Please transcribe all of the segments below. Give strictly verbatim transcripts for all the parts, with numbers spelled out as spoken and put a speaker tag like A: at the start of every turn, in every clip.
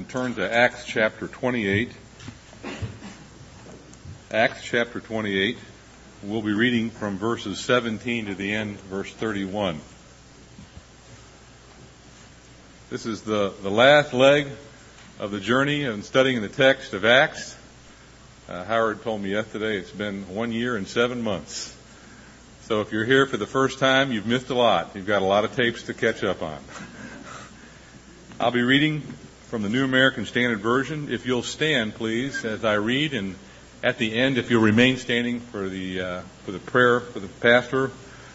A: and turn to Acts chapter twenty-eight. Acts chapter twenty-eight. We'll be reading from verses seventeen to the end, verse thirty-one. This is the, the last leg of the journey in studying the text of Acts. Uh, Howard told me yesterday it's been one year and seven months. So if you're here for the first time, you've missed a lot. You've got a lot of tapes to catch up on. I'll be reading from the New American Standard Version. If you'll stand, please, as I read, and at the end, if you'll remain standing for the uh, for the prayer for the pastor.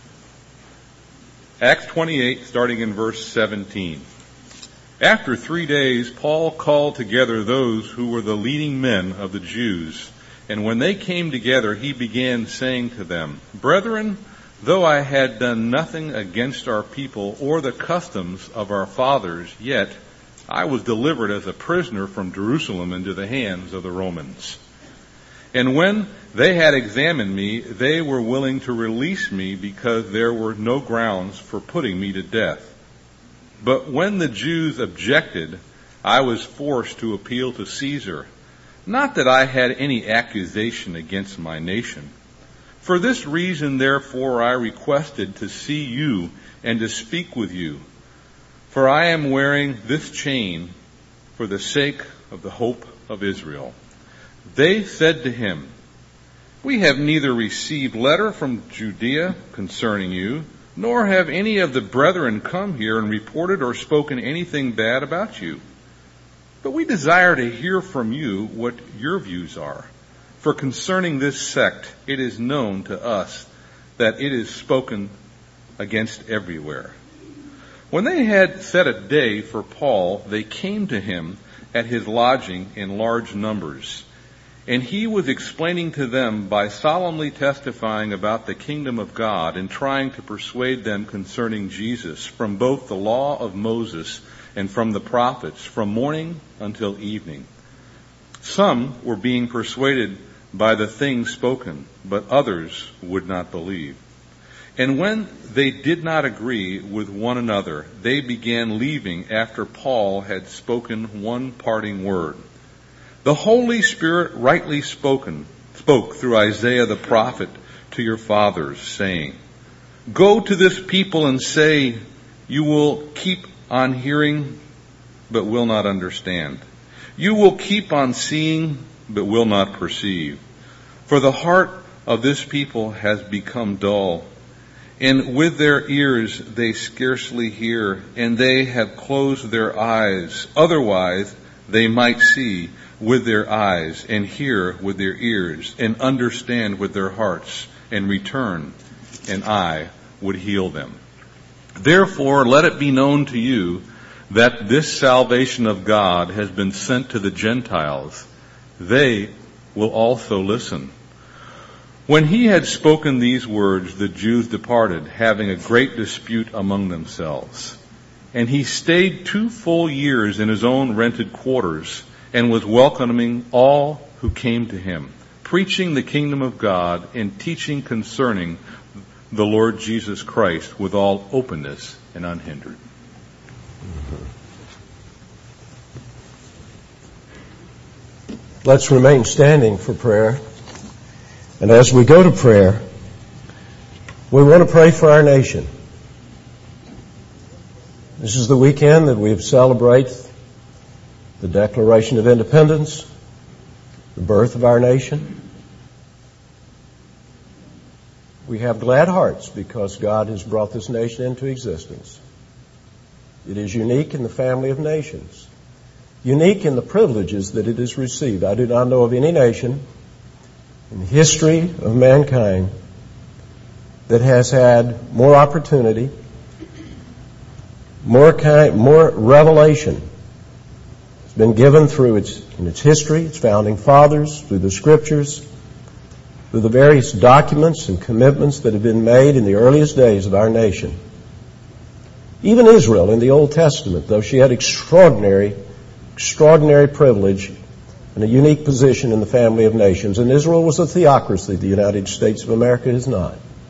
A: Acts twenty-eight, starting in verse seventeen. After three days, Paul called together those who were the leading men of the Jews, and when they came together, he began saying to them, "Brethren, though I had done nothing against our people or the customs of our fathers, yet I was delivered as a prisoner from Jerusalem into the hands of the Romans. And when they had examined me, they were willing to release me because there were no grounds for putting me to death. But when the Jews objected, I was forced to appeal to Caesar. Not that I had any accusation against my nation. For this reason, therefore, I requested to see you and to speak with you. For I am wearing this chain for the sake of the hope of Israel." They said to him, "We have neither received letter from Judea concerning you, nor have any of the brethren come here and reported or spoken anything bad about you. But we desire to hear from you what your views are. For concerning this sect, it is known to us that it is spoken against everywhere." When they had set a day for Paul, they came to him at his lodging in large numbers. And he was explaining to them by solemnly testifying about the kingdom of God and trying to persuade them concerning Jesus from both the law of Moses and from the prophets, from morning until evening. Some were being persuaded by the things spoken, but others would not believe. And when they did not agree with one another, they began leaving after Paul had spoken one parting word. "The Holy Spirit rightly spoken, spoke through Isaiah the prophet to your fathers, saying, 'Go to this people and say, you will keep on hearing, but will not understand. You will keep on seeing, but will not perceive. For the heart of this people has become dull, and with their ears they scarcely hear, and they have closed their eyes. Otherwise they might see with their eyes, and hear with their ears, and understand with their hearts, and return, and I would heal them. Therefore let it be known to you that this salvation of God has been sent to the Gentiles. They will also listen.' When he had spoken these words, the Jews departed, having a great dispute among themselves. And he stayed two full years in his own rented quarters, and was welcoming all who came to him, preaching the kingdom of God and teaching concerning the Lord Jesus Christ with all openness and unhindered."
B: Let's remain standing for prayer. And as we go to prayer, we want to pray for our nation. This is the weekend that we celebrate the Declaration of Independence, the birth of our nation. We have glad hearts because God has brought this nation into existence. It is unique in the family of nations, unique in the privileges that it has received. I do not know of any nation in the history of mankind that has had more opportunity, more kind, more revelation. It's been given through its in its history, its founding fathers, through the scriptures, through the various documents and commitments that have been made in the earliest days of our nation. Even Israel in the Old Testament, though she had extraordinary, extraordinary privilege and a unique position in the family of nations. And Israel was a theocracy. The United States of America is not.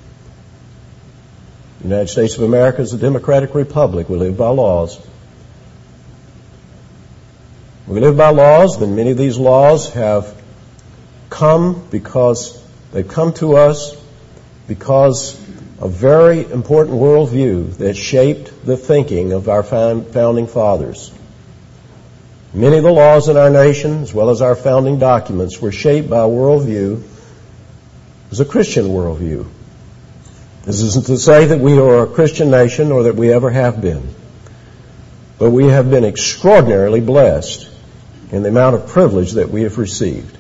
B: The United States of America is a democratic republic. We live by laws. We live by laws, then many of these laws have come because they've come to us because a very important worldview that shaped the thinking of our founding fathers. Many of the laws in our nation, as well as our founding documents, were shaped by a worldview. It was a Christian worldview. This isn't to say that we are a Christian nation or that we ever have been. But we have been extraordinarily blessed in the amount of privilege that we have received.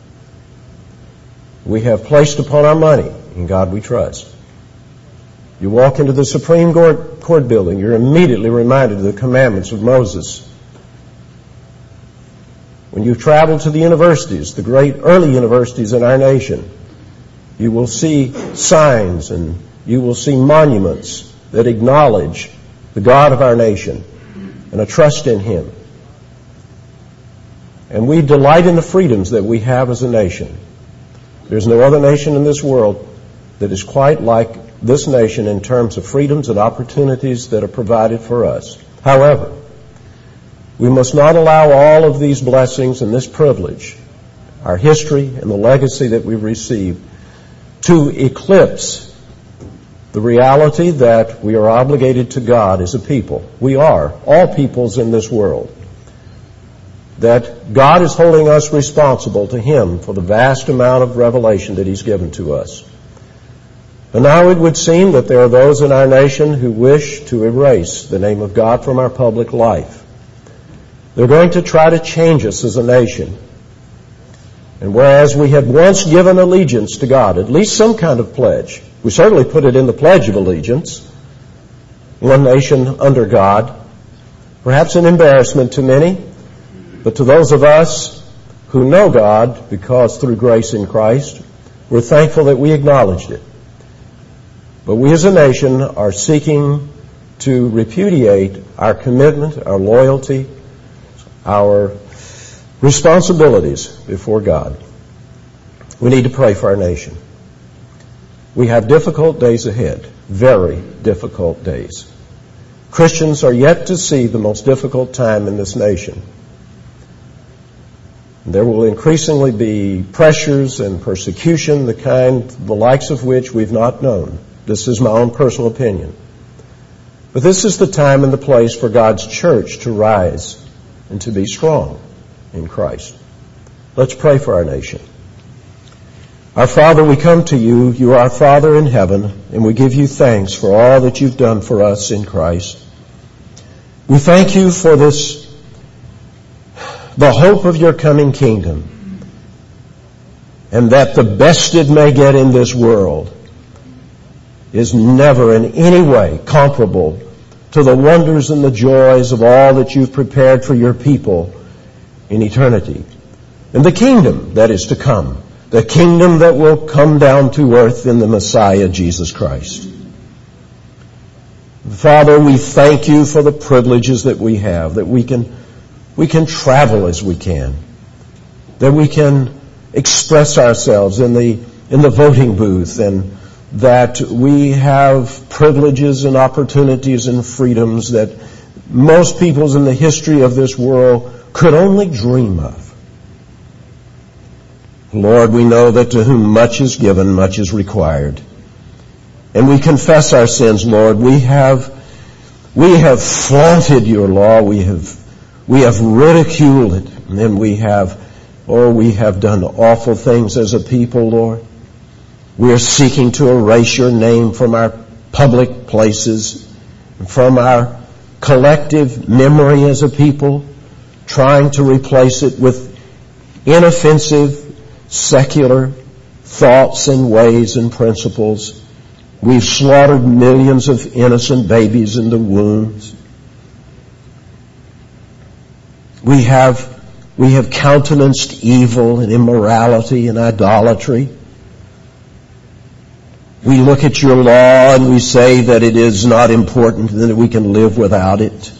B: We have placed upon our money, in God we trust. You walk into the Supreme Court, Court building, you're immediately reminded of the commandments of Moses. When you travel to the universities, the great early universities in our nation, you will see signs and you will see monuments that acknowledge the God of our nation and a trust in Him. And we delight in the freedoms that we have as a nation. There's no other nation in this world that is quite like this nation in terms of freedoms and opportunities that are provided for us. However, we must not allow all of these blessings and this privilege, our history and the legacy that we've received, to eclipse the reality that we are obligated to God as a people. We are, all peoples in this world. That God is holding us responsible to Him for the vast amount of revelation that He's given to us. And now it would seem that there are those in our nation who wish to erase the name of God from our public life. They're going to try to change us as a nation. And whereas we had once given allegiance to God, at least some kind of pledge, we certainly put it in the Pledge of Allegiance, one nation under God, perhaps an embarrassment to many, but to those of us who know God, because through grace in Christ, we're thankful that we acknowledged it. But we as a nation are seeking to repudiate our commitment, our loyalty, our responsibilities before God. We need to pray for our nation. We have difficult days ahead, very difficult days. Christians are yet to see the most difficult time in this nation. There will increasingly be pressures and persecution, the kind, the likes of which we've not known. This is my own personal opinion. But this is the time and the place for God's church to rise and to be strong in Christ. Let's pray for our nation. Our Father, we come to you. You are our Father in heaven, and we give you thanks for all that you've done for us in Christ. We thank you for this, the hope of your coming kingdom, and that the best it may get in this world is never in any way comparable to the wonders and the joys of all that you've prepared for your people in eternity. And the kingdom that is to come, the kingdom that will come down to earth in the Messiah, Jesus Christ. Father, we thank you for the privileges that we have, that we can, we can travel as we can, that we can express ourselves in the, in the voting booth, and that we have privileges and opportunities and freedoms that most peoples in the history of this world could only dream of. Lord, we know that to whom much is given, much is required. And we confess our sins, Lord. We have, we have flaunted your law. We have, we have ridiculed it. And then we have, oh, we have done awful things as a people, Lord. We are seeking to erase your name from our public places, from our collective memory as a people, trying to replace it with inoffensive, secular thoughts and ways and principles. We've slaughtered millions of innocent babies in the wombs. We have, we have countenanced evil and immorality and idolatry. We look at your law and we say that it is not important and that we can live without it.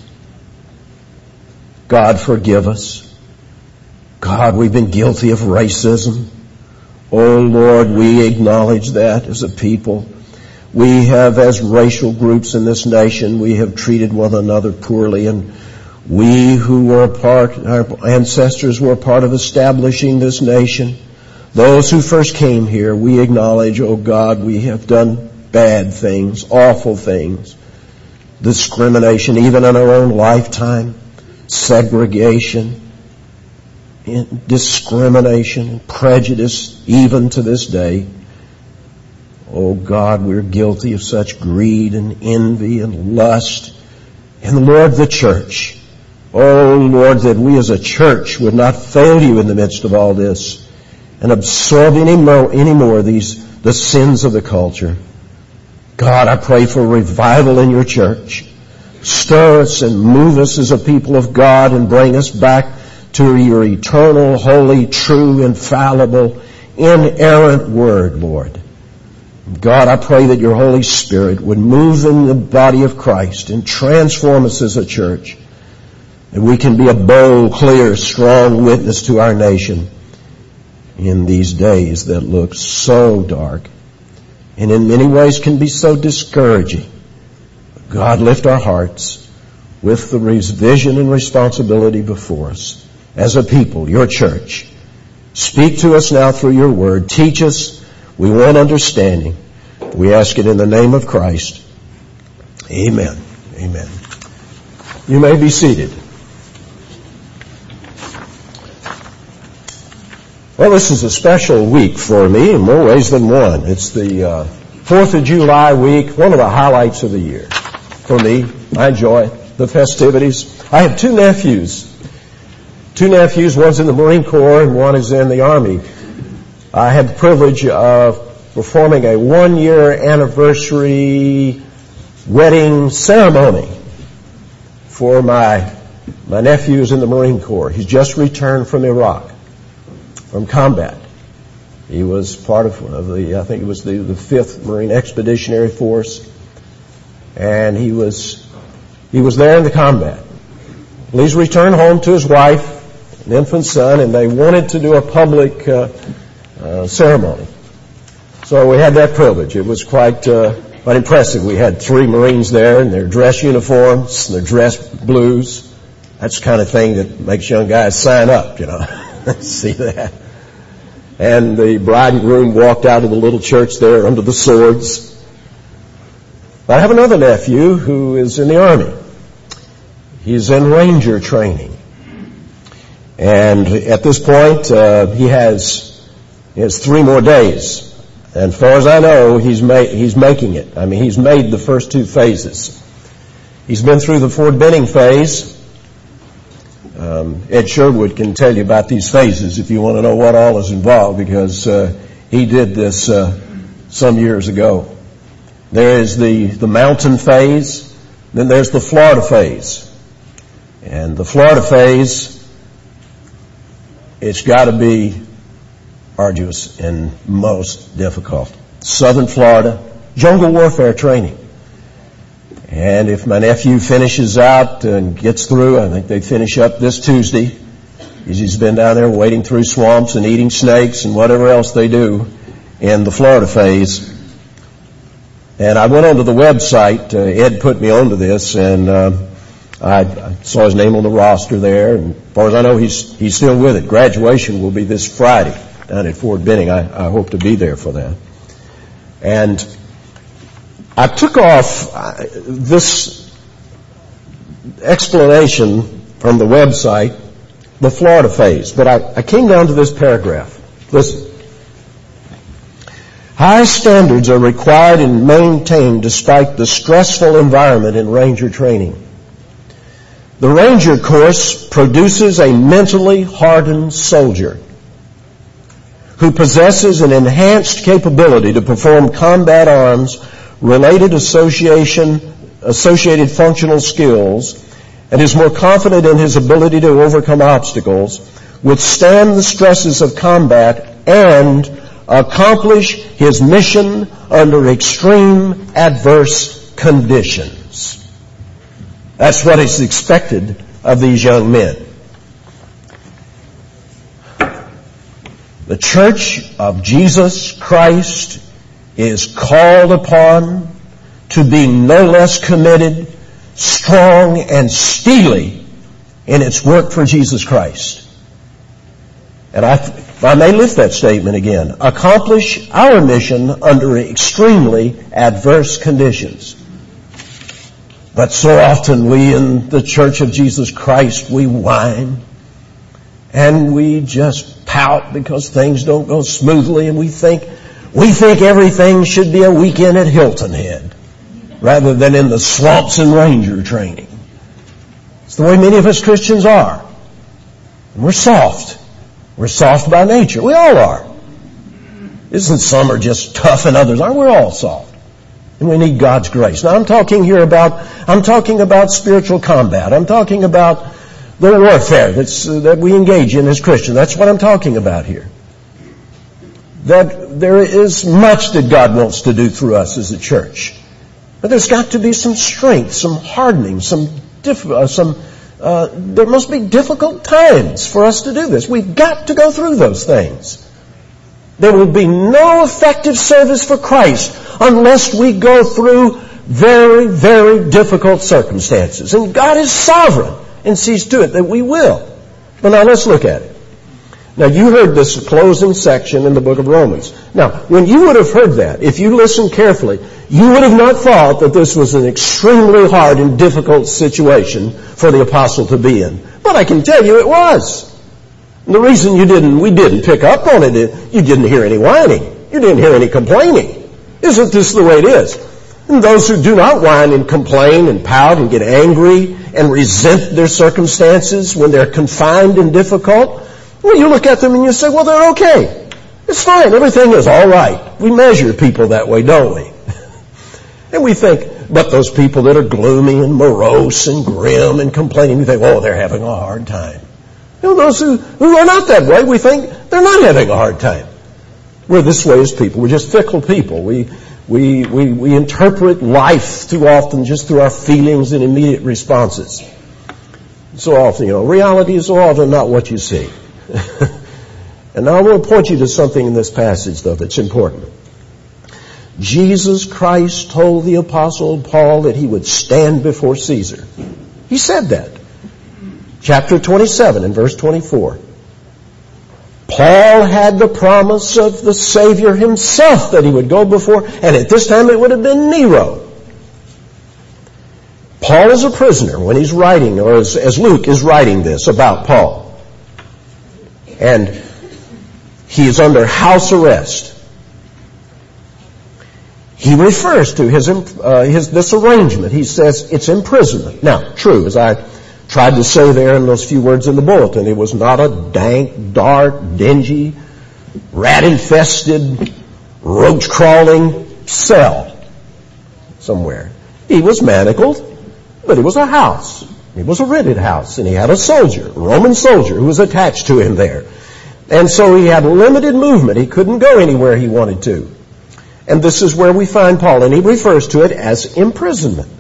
B: God, forgive us. God, we've been guilty of racism. Oh, Lord, we acknowledge that as a people. We have, as racial groups in this nation, we have treated one another poorly, and We who were a part, our ancestors were a part of establishing this nation. Those who first came here, we acknowledge, oh God, we have done bad things, awful things. Discrimination, even in our own lifetime. Segregation, discrimination, prejudice, even to this day. Oh God, we're guilty of such greed and envy and lust. And Lord, the church, oh Lord, that we as a church would not fail you in the midst of all this and absorb any more, any more these, the sins of the culture. God, I pray for revival in your church. Stir us and move us as a people of God and bring us back to your eternal, holy, true, infallible, inerrant word, Lord. God, I pray that your Holy Spirit would move in the body of Christ and transform us as a church. That we can be a bold, clear, strong witness to our nation in these days that look so dark and in many ways can be so discouraging. God, lift our hearts with the vision and responsibility before us as a people, your church. Speak to us now through your word. Teach us. We want understanding. We ask it in the name of Christ. Amen. Amen. You may be seated. Well, this is a special week for me in more ways than one. It's the uh, fourth of July week, one of the highlights of the year for me. I enjoy the festivities. I have two nephews. Two nephews, one's in the Marine Corps and one is in the Army. I had the privilege of performing a one-year anniversary wedding ceremony for my my nephews in the Marine Corps. He's just returned from Iraq, from combat. He was part of, of the, I think it was the, the fifth Marine Expeditionary Force, and he was he was there in the combat. Well, he's returned home to his wife, an infant son, and they wanted to do a public uh, uh, ceremony. So we had that privilege. It was quite uh, quite impressive. We had three Marines there in their dress uniforms, their dress blues. That's the kind of thing that makes young guys sign up, you know. See that? And the bride and groom walked out of the little church there under the swords. I have another nephew who is in the Army. He's in Ranger training. And at this point, uh, he has, he has three more days. And as far as I know, he's, ma- he's making it. I mean, he's made the first two phases. He's been through the Fort Benning phase. Um, Ed Sherwood can tell you about these phases if you want to know what all is involved, because uh, he did this uh, some years ago. There is the, the mountain phase, then there's the Florida phase. And the Florida phase, it's got to be arduous and most difficult. Southern Florida, jungle warfare training. And if my nephew finishes out and gets through, I think they finish up this Tuesday. He's been down there wading through swamps and eating snakes and whatever else they do in the Florida phase. And I went onto the website. Uh, Ed put me onto this, and uh, I, I saw his name on the roster there. And as far as I know, he's he's still with it. Graduation will be this Friday down at Fort Benning. I, I hope to be there for that. And I took off uh, this explanation from the website, the Florida phase, but I, I came down to this paragraph. Listen. High standards are required and maintained despite the stressful environment in Ranger training. The Ranger course produces a mentally hardened soldier who possesses an enhanced capability to perform combat arms, related association, associated functional skills, and is more confident in his ability to overcome obstacles, withstand the stresses of combat, and accomplish his mission under extreme adverse conditions. That's what is expected of these young men. The Church of Jesus Christ is called upon to be no less committed, strong, and steely in its work for Jesus Christ. And I, if I may lift that statement again, accomplish our mission under extremely adverse conditions. But so often we in the Church of Jesus Christ, we whine and we just pout because things don't go smoothly, and we think we think everything should be a weekend at Hilton Head rather than in the swamps and ranger training. It's the way many of us Christians are. And we're soft. We're soft by nature. We all are. Isn't some are just tough and others aren't? We're all soft. And we need God's grace. Now I'm talking here about, I'm talking about spiritual combat. I'm talking about the warfare that's, uh, that we engage in as Christians. That's what I'm talking about here. That there is much that God wants to do through us as a church. But there's got to be some strength, some hardening, some, diff- uh, some, uh, there must be difficult times for us to do this. We've got to go through those things. There will be no effective service for Christ unless we go through very, very difficult circumstances. And God is sovereign and sees to it that we will. But now let's look at it. Now you heard this closing section in the book of Romans. Now, when you would have heard that, if you listened carefully, you would have not thought that this was an extremely hard and difficult situation for the apostle to be in. But I can tell you it was. And the reason you didn't, we didn't pick up on it, you didn't hear any whining. You didn't hear any complaining. Isn't this the way it is? And those who do not whine and complain and pout and get angry and resent their circumstances when they're confined and difficult, well, you look at them and you say, well, they're okay. It's fine. Everything is all right. We measure people that way, don't we? And we think, but those people that are gloomy and morose and grim and complaining, we think, oh, they're having a hard time. You know, those who, who are not that way, we think they're not having a hard time. We're this way as people. We're just fickle people. We, we, we, we interpret life too often just through our feelings and immediate responses. So often, you know, reality is so often not what you see. And now I want to point you to something in this passage, though, that's important. Jesus Christ told the Apostle Paul that he would stand before Caesar. He said that. Chapter twenty-seven and verse twenty-four. Paul had the promise of the Savior himself that he would go before, and at this time it would have been Nero. Paul is a prisoner when he's writing, or as, as Luke is writing this about Paul. And he is under house arrest. He refers to his, uh, his this arrangement. He says it's imprisonment. Now, true, as I tried to say there in those few words in the bulletin, it was not a dank, dark, dingy, rat-infested, roach-crawling cell somewhere. He was manacled, but it was a house. It was a rented house, and he had a soldier, a Roman soldier, who was attached to him there. And so he had limited movement. He couldn't go anywhere he wanted to. And this is where we find Paul, and he refers to it as imprisonment.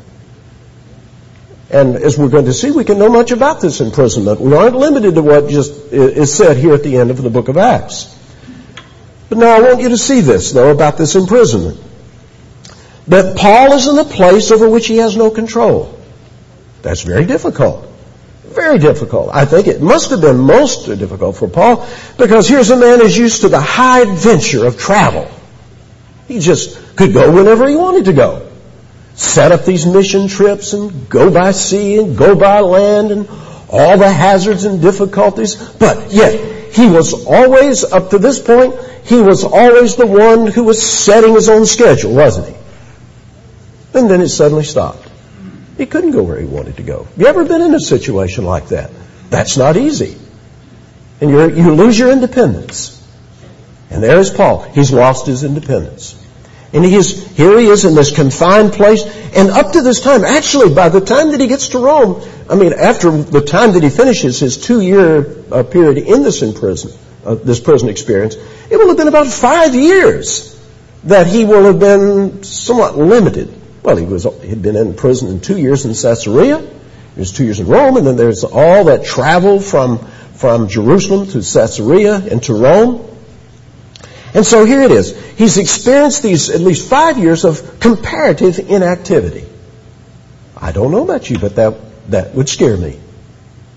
B: And as we're going to see, we can know much about this imprisonment. We aren't limited to what just is said here at the end of the book of Acts. But now I want you to see this, though, about this imprisonment. That Paul is in a place over which he has no control. That's very difficult. Very difficult. I think it must have been most difficult for Paul, because here's a man who's used to the high adventure of travel. He just could go whenever he wanted to go. Set up these mission trips and go by sea and go by land and all the hazards and difficulties. But yet, he was always, up to this point, he was always the one who was setting his own schedule, wasn't he? And then it suddenly stopped. He couldn't go where he wanted to go. You ever been in a situation like that? That's not easy. And you're, you lose your independence. And there is Paul. He's lost his independence. And he is, here he is in this confined place. And up to this time, actually, by the time that he gets to Rome, I mean, after the time that he finishes his two-year uh, period in this in prison, uh, this prison experience, it will have been about five years that he will have been somewhat limited. Well, he was he'd been in prison in two years in Caesarea. He was two years in Rome, and then there's all that travel from from Jerusalem to Caesarea and to Rome. And so here it is. He's experienced these at least five years of comparative inactivity. I don't know about you, but that, that would scare me.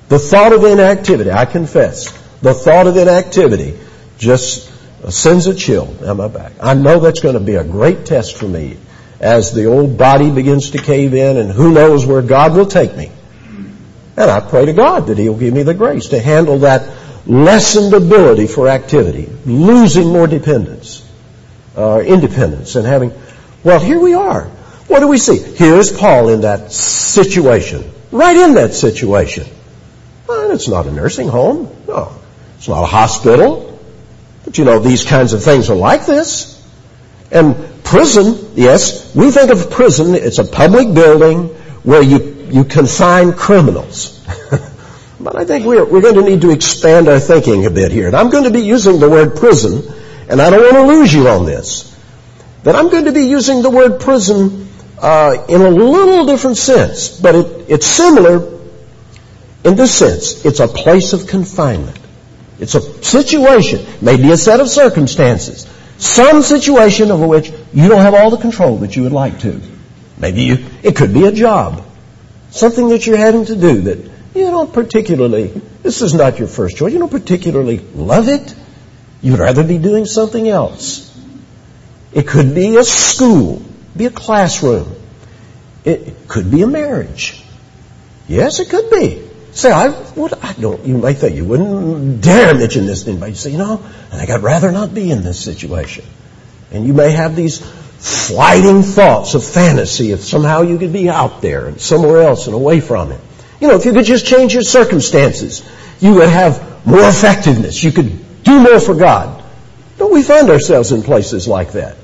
B: The thought of inactivity, I confess, the thought of inactivity just sends a chill down my back. I know that's going to be a great test for me as the old body begins to cave in, and who knows where God will take me. And I pray to God that He'll give me the grace to handle that lessened ability for activity, losing more dependence, uh, independence, and having, well, here we are. What do we see? Here's Paul in that situation, right in that situation. Well, it's not a nursing home. No. It's not a hospital. But you know, these kinds of things are like this. And prison, yes, we think of prison, it's a public building where you, you confine criminals. But I think we're, we're going to need to expand our thinking a bit here. And I'm going to be using the word prison, and I don't want to lose you on this, but I'm going to be using the word prison uh, in a little different sense. But it, it's similar in this sense. It's a place of confinement. It's a situation, maybe a set of circumstances, some situation over which you don't have all the control that you would like to. Maybe you, it could be a job, something that you're having to do that you don't particularly, this is not your first choice, you don't particularly love it. You'd rather be doing something else. It could be a school, be a classroom. It could be a marriage. Yes, it could be. Say, I, what, I don't, you might think you wouldn't dare mention this to anybody. You say, you know, I think I'd rather not be in this situation. And you may have these flighting thoughts of fantasy if somehow you could be out there and somewhere else and away from it. You know, if you could just change your circumstances, you would have more effectiveness. You could do more for God. Don't we find ourselves in places like that?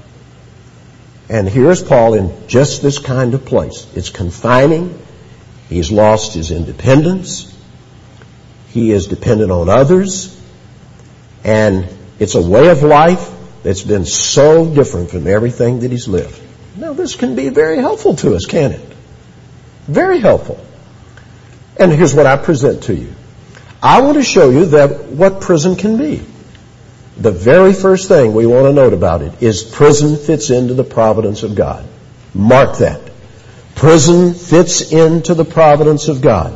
B: And here's Paul in just this kind of place. It's confining. He's lost his independence. He is dependent on others. And it's a way of life that's been so different from everything that he's lived. Now, this can be very helpful to us, can it? Very helpful. And here's what I present to you. I want to show you that what prison can be. The very first thing we want to note about it is prison fits into the providence of God. Mark that. Prison fits into the providence of God.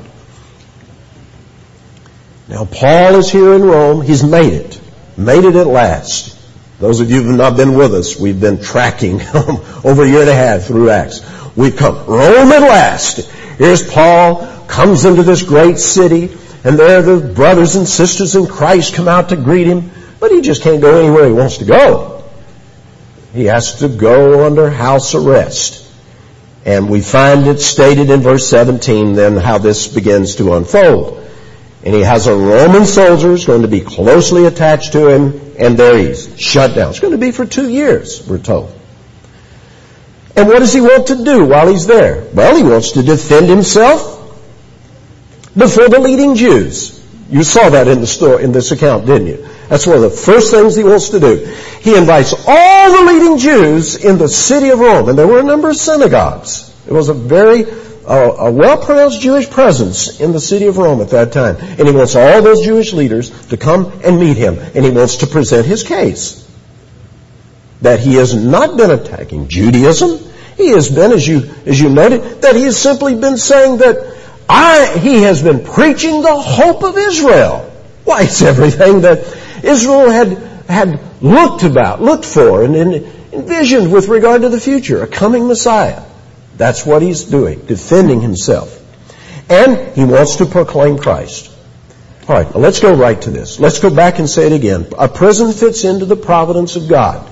B: Now, Paul is here in Rome. He's made it. Made it at last. Those of you who have not been with us, we've been tracking over a year and a half through Acts. We've come. Rome at last. Here's Paul, comes into this great city, and there the brothers and sisters in Christ come out to greet him, but he just can't go anywhere he wants to go. He has to go under house arrest. And we find it stated in verse seventeen then how this begins to unfold. And he has a Roman soldier who's going to be closely attached to him, and there he's shut down. It's going to be for two years, we're told. And what does he want to do while he's there? Well, he wants to defend himself before the leading Jews. You saw that in the story, in this account, didn't you? That's one of the first things he wants to do. He invites all the leading Jews in the city of Rome, and there were a number of synagogues. It was a very uh, a well-pronounced Jewish presence in the city of Rome at that time. And he wants all those Jewish leaders to come and meet him, and he wants to present his case. That he has not been attacking Judaism. He has been, as you as you noted, that he has simply been saying that I, he has been preaching the hope of Israel. Why, it's everything that Israel had had looked about, looked for, and envisioned with regard to the future, a coming Messiah. That's what he's doing, defending himself. And he wants to proclaim Christ. All right, let's go right to this. Let's go back and say it again. A prison fits into the providence of God.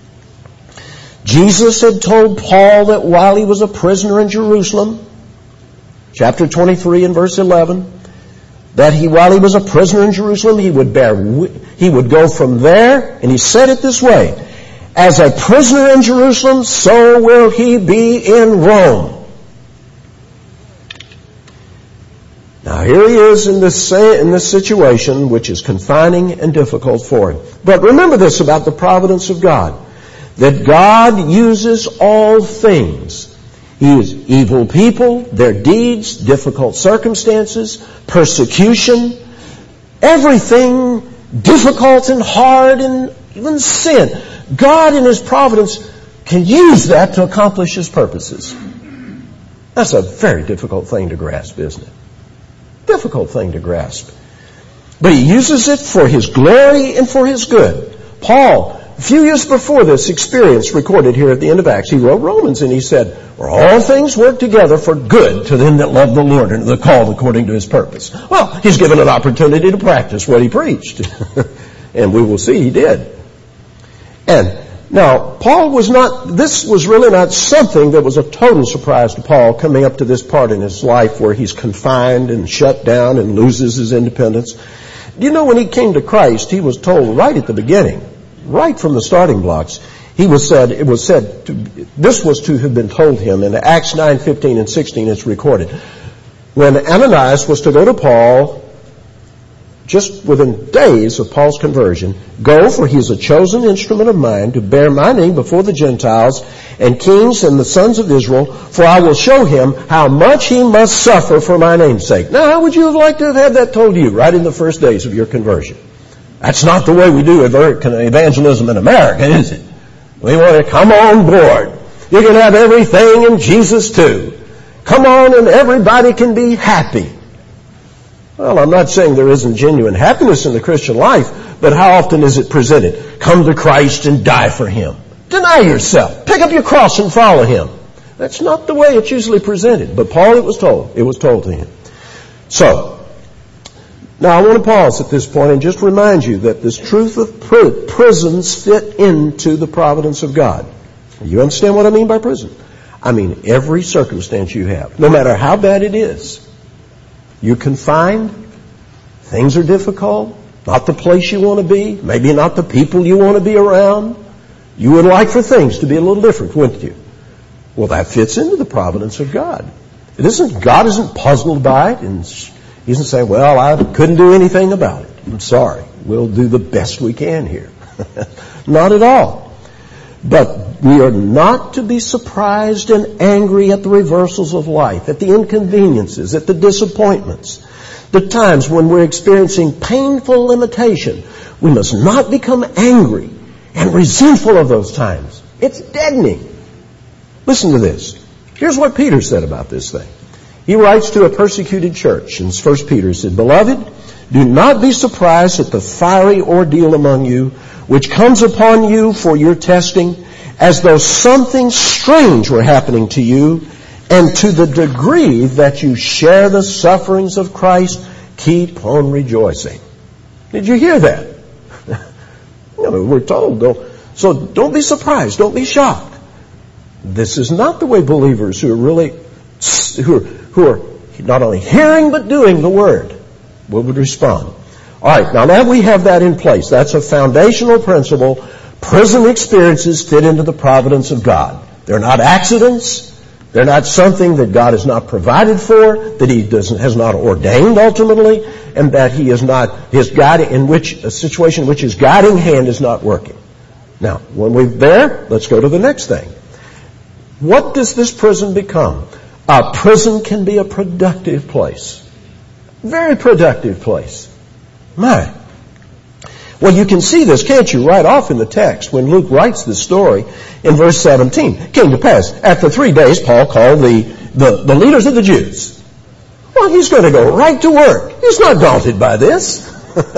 B: Jesus had told Paul that while he was a prisoner in Jerusalem, chapter twenty-three and verse eleven, that he, while he was a prisoner in Jerusalem, he would bear, he would go from there, and he said it this way, as a prisoner in Jerusalem, so will he be in Rome. Now here he is in this, in this situation which is confining and difficult for him. But remember this about the providence of God, that God uses all things. He uses evil people, their deeds, difficult circumstances, persecution, everything difficult and hard, and even sin. God in His providence can use that to accomplish His purposes. That's a very difficult thing to grasp, isn't it? Difficult thing to grasp. But he uses it for his glory and for his good. Paul, a few years before this experience recorded here at the end of Acts, he wrote Romans and he said, "For all things work together for good to them that love the Lord and are called according to his purpose." Well, he's given an opportunity to practice what he preached. And we will see he did. And now, Paul was not, this was really not something that was a total surprise to Paul coming up to this part in his life where he's confined and shut down and loses his independence. Do you know when he came to Christ, he was told right at the beginning, right from the starting blocks, he was said, it was said, to, this was to have been told him in Acts nine, fifteen and sixteen, it's recorded. When Ananias was to go to Paul, just within days of Paul's conversion, "Go, for he is a chosen instrument of mine to bear my name before the Gentiles and kings and the sons of Israel, for I will show him how much he must suffer for my name's sake." Now, how would you have liked to have had that told you right in the first days of your conversion? That's not the way we do evangelism in America, is it? We want to come on board. You can have everything in Jesus too. Come on and everybody can be happy. Well, I'm not saying there isn't genuine happiness in the Christian life, but how often is it presented? Come to Christ and die for him. Deny yourself. Pick up your cross and follow him. That's not the way it's usually presented. But Paul, it was told. It was told to him. So, now I want to pause at this point and just remind you that this truth of pr- prisons fit into the providence of God. You understand what I mean by prison? I mean every circumstance you have, no matter how bad it is. You're confined. Things are difficult. Not the place you want to be. Maybe not the people you want to be around. You would like for things to be a little different, wouldn't you? Well, that fits into the providence of God. It isn't, God isn't puzzled by it, and he isn't saying, "Well, I couldn't do anything about it. I'm sorry. We'll do the best we can here." Not at all. But we are not to be surprised and angry at the reversals of life, at the inconveniences, at the disappointments, the times when we're experiencing painful limitation. We must not become angry and resentful of those times. It's deadening. Listen to this. Here's what Peter said about this thing. He writes to a persecuted church in First Peter. He said, "Beloved, do not be surprised at the fiery ordeal among you, which comes upon you for your testing, as though something strange were happening to you, and to the degree that you share the sufferings of Christ, keep on rejoicing." Did you hear that? You know, we're told, don't, so don't be surprised, don't be shocked. This is not the way believers who are really, who are, who are not only hearing but doing the Word would respond. All right, now that we have that in place, that's a foundational principle. Prison experiences fit into the providence of God. They're not accidents. They're not something that God has not provided for, that He doesn't, has not ordained ultimately, and that He is not, His guiding, in which, a situation in which His guiding hand is not working. Now, when we're there, let's go to the next thing. What does this prison become? A prison can be a productive place. Very productive place. My. Well, you can see this, can't you, right off in the text when Luke writes this story in verse seventeen. It came to pass, after three days, Paul called the, the, the leaders of the Jews. Well, he's going to go right to work. He's not daunted by this.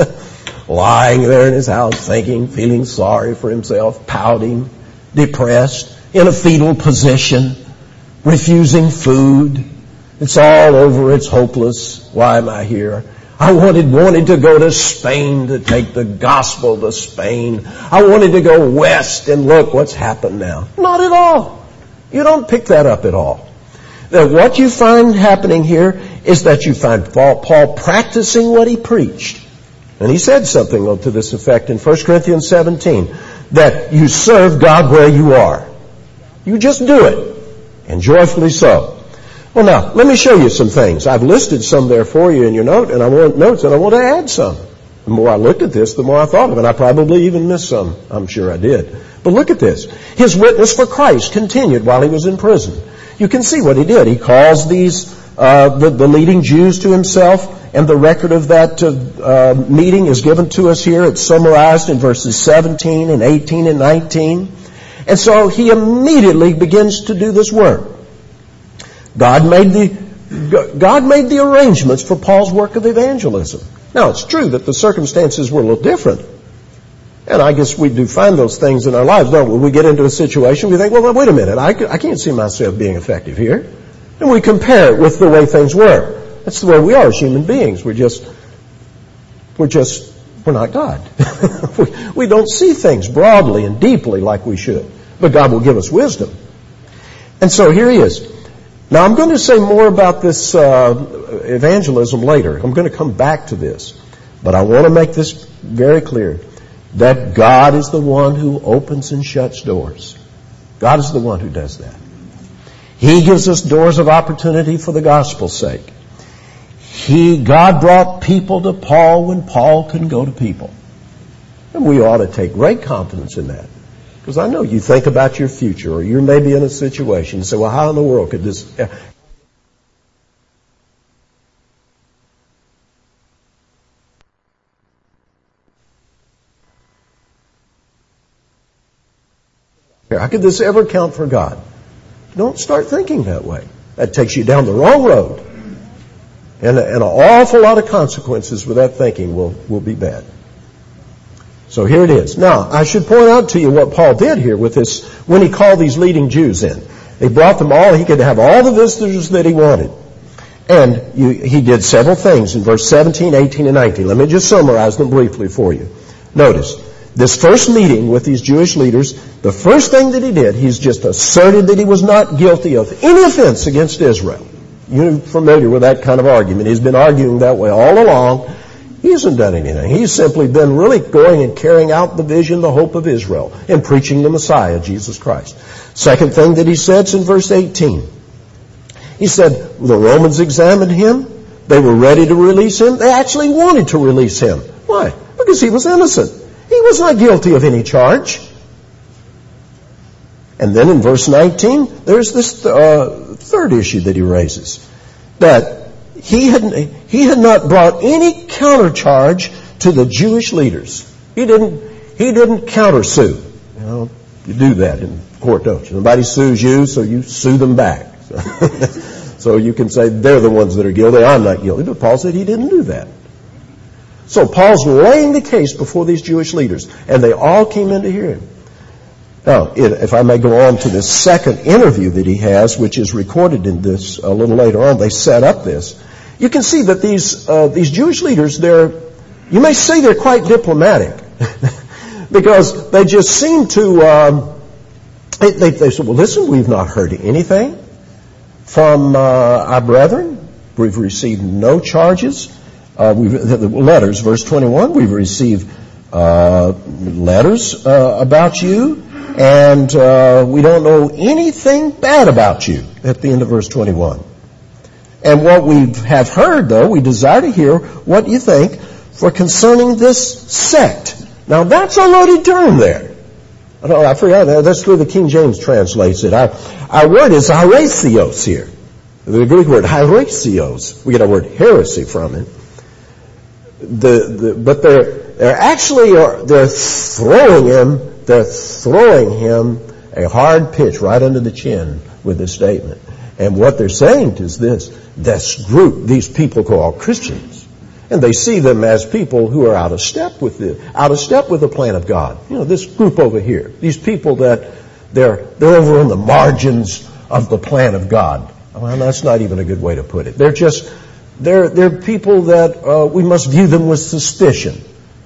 B: Lying there in his house, thinking, feeling sorry for himself, pouting, depressed, in a fetal position, refusing food. It's all over. It's hopeless. Why am I here? I wanted, wanted to go to Spain to take the gospel to Spain. I wanted to go west and look what's happened now. Not at all. You don't pick that up at all. That what you find happening here is that you find Paul practicing what he preached. And he said something to this effect in First Corinthians seventeen, that you serve God where you are. You just do it, and joyfully so. Well, now, let me show you some things. I've listed some there for you in your note, and I want notes, and I want to add some. The more I looked at this, the more I thought of it. I probably even missed some. I'm sure I did. But look at this. His witness for Christ continued while he was in prison. You can see what he did. He calls these, uh, the, the leading Jews to himself, and the record of that uh, uh, meeting is given to us here. It's summarized in verses seventeen and eighteen and nineteen. And so he immediately begins to do this work. God made the God made the arrangements for Paul's work of evangelism. Now, it's true that the circumstances were a little different. And I guess we do find those things in our lives, don't we? We get into a situation, we think, well, wait a minute, I, I can't see myself being effective here. And we compare it with the way things were. That's the way we are as human beings. We're just, we're just, we're not God. we, we don't see things broadly and deeply like we should. But God will give us wisdom. And so here he is. Now, I'm going to say more about this uh, evangelism later. I'm going to come back to this. But I want to make this very clear, that God is the one who opens and shuts doors. God is the one who does that. He gives us doors of opportunity for the gospel's sake. He, God brought people to Paul when Paul couldn't go to people. And we ought to take great confidence in that. Because I know you think about your future, or you're maybe in a situation and say, well, how in the world could this... How could this ever count for God? Don't start thinking that way. That takes you down the wrong road. And, and an awful lot of consequences with that thinking will, will be bad. So here it is. Now, I should point out to you what Paul did here with this, when he called these leading Jews in. He brought them all. He could have all the visitors that he wanted. And you, he did several things in verse seventeen, eighteen, and nineteen. Let me just summarize them briefly for you. Notice, this first meeting with these Jewish leaders, the first thing that he did, he's just asserted that he was not guilty of any offense against Israel. You're familiar with that kind of argument. He's been arguing that way all along. He hasn't done anything. He's simply been really going and carrying out the vision, the hope of Israel, and preaching the Messiah, Jesus Christ. Second thing that he says in verse eighteen. He said, the Romans examined him. They were ready to release him. They actually wanted to release him. Why? Because he was innocent. He was not guilty of any charge. And then in verse nineteen, there's this uh, third issue that he raises. That he had, he had not brought any countercharge to the Jewish leaders. He didn't, he didn't countersue. You know, you do that in court, don't you? Nobody sues you, so you sue them back. So you can say they're the ones that are guilty, I'm not guilty. But Paul said he didn't do that. So Paul's laying the case before these Jewish leaders, and they all came in to hear him. Now, if I may go on to this second interview that he has, which is recorded in this a little later on, they set up this. You can see that these uh, these Jewish leaders, they're, you may say they're quite diplomatic, because they just seem to, um, they, they, they said, well, listen, we've not heard anything from uh, our brethren. We've received no charges. Uh, we've, the, the letters, verse twenty-one, we've received uh, letters uh, about you, and uh, we don't know anything bad about you, at the end of verse twenty-one. And what we have heard, though, we desire to hear what you think, for concerning this sect. Now, that's a loaded term there. I don't know, I forgot that. That's the way the King James translates it. Our, our word is hairesios here. The Greek word hairesios. We get our word heresy from it. The, the, but they're, they're actually, they're throwing him, they're throwing him a hard pitch right under the chin with this statement. And what they're saying is this, this group, these people called Christians, and they see them as people who are out of step with the, out of step with the plan of God. You know, this group over here, these people that they're, they're over on the margins of the plan of God. Well, that's not even a good way to put it. They're just, they're, they're people that uh, we must view them with suspicion.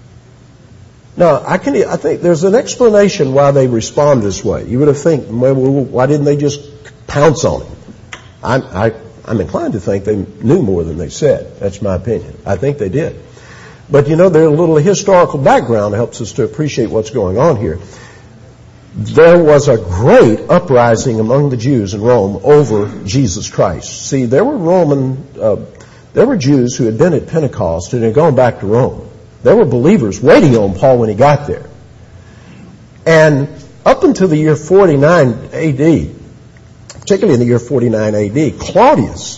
B: Now, I can, I think there's an explanation why they respond this way. You would have think, well, why didn't they just pounce on him? I'm, I, I'm inclined to think they knew more than they said. That's my opinion. I think they did. But, you know, there's a little historical background that helps us to appreciate what's going on here. There was a great uprising among the Jews in Rome over Jesus Christ. See, there were Roman, uh, there were Jews who had been at Pentecost and had gone back to Rome. There were believers waiting on Paul when he got there. And up until the year forty-nine A D, particularly in the year forty-nine A D, Claudius,